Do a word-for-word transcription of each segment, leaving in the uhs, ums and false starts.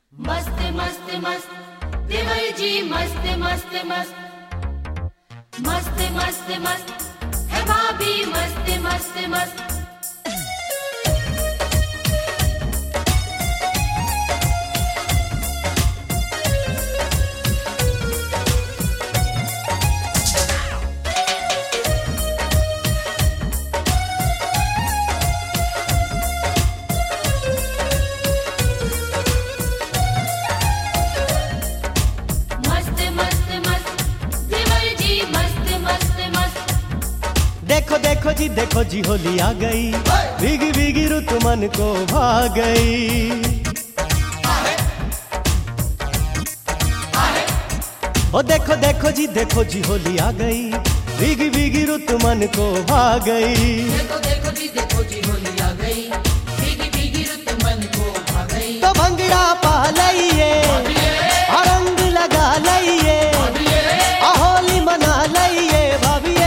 मस्त मस्त मस्त देवर जी मस्त मस्त मस्त मस्त मस्त मस्त है भाभी मस्त मस्त मस्त। देखो देखो जी देखो जी होली आ गई, भीगी भीगी रुत मन को भा गई। ओ देखो देखो जी देखो जी होली आ गई, भीगी भीगी रुत मन को भा गई। देखो देखो जी देखो जी होली आ गई, भीगी भीगी रुत मन को भा गई। तो भंगड़ा पा लइए, रंग लगा लइए, होली मना लइए भाभिये।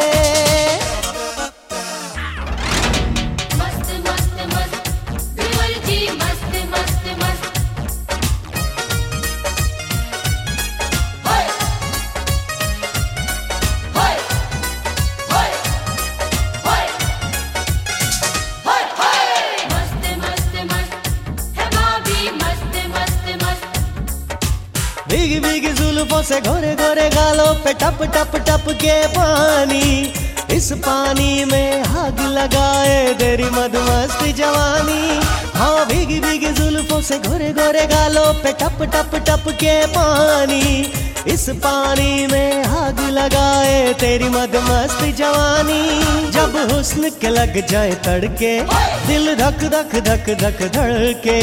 भीगी भीगी जुल्फों से गोरे गोरे गालों पे टप टप टप के पानी, इस पानी में आग लगाए तेरी मदमस्त जवानी। हाँ भीगी भीगी जुल्फों से गोरे गोरे गालों पे टप टप टप के पानी, इस पानी में आग लगाए तेरी मदमस्त जवानी। जब हुस्न के लग जाए तड़के, दिल धक धक धक धक धड़के।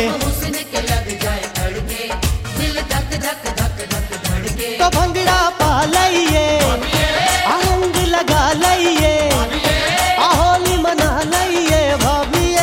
तो भंगड़ा पा लइए, रंग लगा लइए, होली मना लइए भाभिये।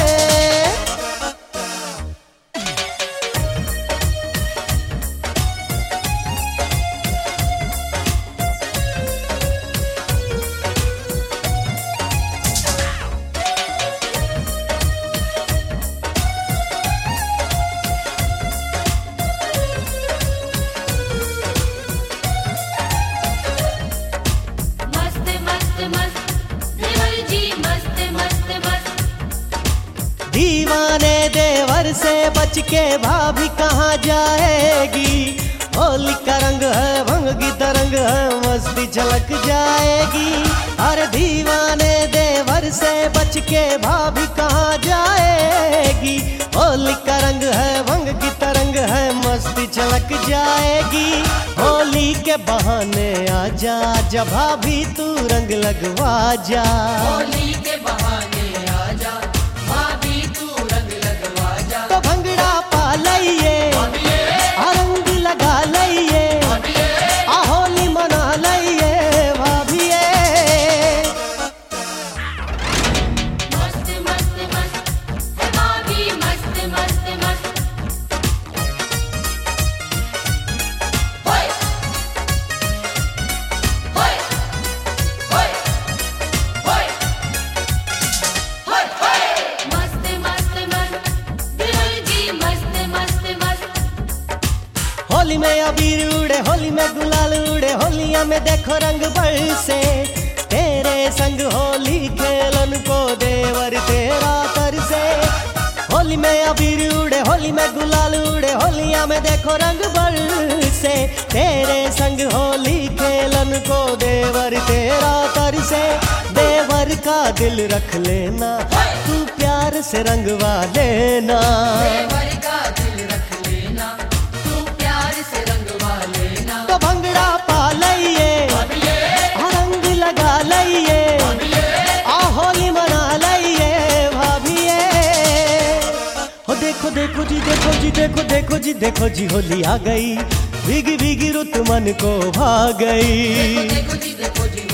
दीवाने देवर से बच के भाभी कहाँ जाएगी। होली का रंग है भंग की तरंग है, मस्ती झलक जाएगी। अरे दीवाने देवर से बच के भाभी कहाँ जाएगी। होली का रंग है भंग की तरंग है, मस्ती झलक जाएगी। होली के बहाने आजा जा भाभी तू रंग लगवा जा। होली के बहाने आजा भाभी तू रंग लगवा जा। तो भंगड़ा पा लइए, रंग लगा लइए, होली मना लइए भाभिये। मस्त मस्त मस्त है भाभी मस्त मस्त मस्त। होय होय होय होय होय होय। मस्त मस्त मस्त देवर जी मस्त मस्त मस्त। होली में अबीर उड़े, होली में गुलाल उड़े, होलिया में देखो रंग बरसे। तेरे संग होली खेलन को देवर तेरा तरसे। होली में अबीर उड़े, होली में गुलाल उड़े, होलिया में देखो रंग बरसे। तेरे संग होली खेलन को देवर तेरा तरसे। देवर का दिल रख लेना, तू प्यार से रंगवा लेना। देवर का दिल रख लेना, तू प्यार से रंगवा लेना। तो भंगड़ा पा लइए, रंग लगा लइए, होली मना लइए भाभिये। हो देखो देखो जी देखो जी देखो देखो जी देखो जी होली आ गई, भीगी भीगी रुत मन को भा गई। देखो जी देखो जी